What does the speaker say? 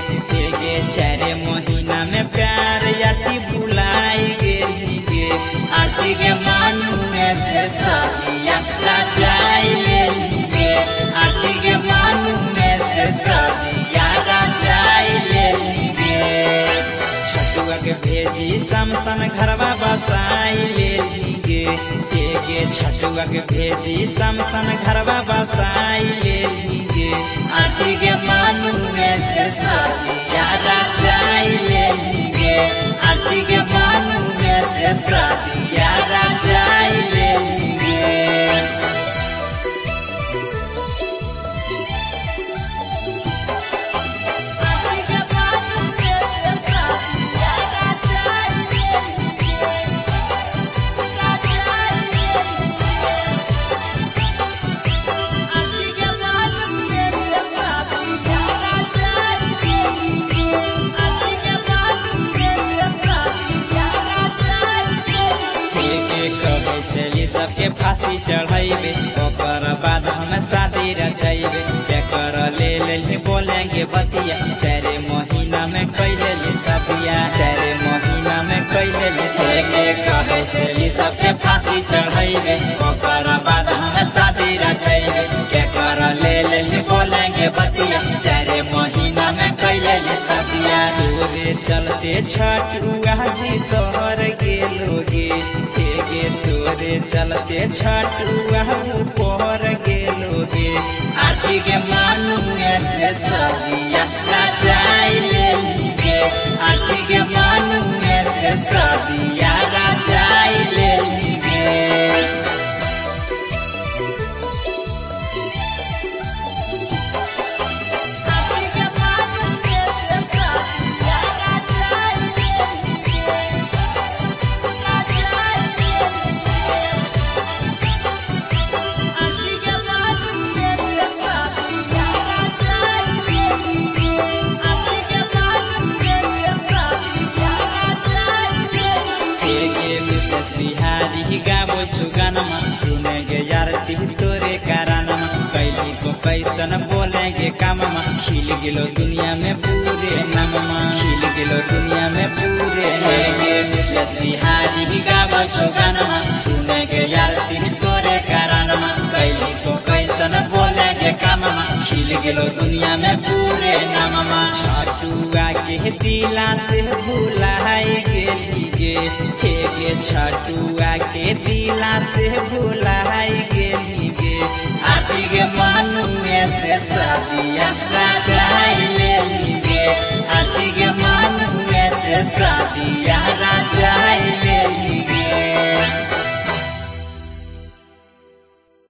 गे 4 महीना में प्यार याती भुलाई गे आती के मानू में से साथिया राजाई गे आती के मानू में से साथिया राजाई गे छठुआ के भेजी समसन घरवा बसाई गे छठुआ के भेजी समसन घरवा बसाई गे आती के मानू में से साथिया राजाई गे आती के मानू में से साथिया राजाई गे सबके फांसी चढ़ेबे ओकर बाद हम शादी रचेबे एकर ले बोलेंगे बतिया 4 महीना में कैले सदिया 4 महीना में कैले कहे छली सबके फांसी चढ़ेबे ओकर बाद हम शादी रचेबे एकर ले बोलेंगे बतिया 4 महीना में कैले सदिया तोरे चलते छठुआ जी तोहर गेलोगे तोरे चलते छठुआ ऊपर गेलोगे आती के मानू से सदिया राजाई गे आती के मानू से सदिया राजाई गे बिहारी गावो छु गानमा सुनेंगे यार ती तोरे कारणमा कैली को कैसन बोलेंगे काममा खिल गेलो दुनिया में पूरे नाममा खिल गेलो दुनिया में पूरे बिहारी गावो छु गानमा सुनेंगे यार ती तोरे कारणमा कैली को कैसन बोलेंगे काममा खिल गेलो दुनिया में पूरे नाममा छठुआ के दिला से भुलाई गेली गे छठुआ के दिला से भुलाई गे आती के मानू से सदिया राजाई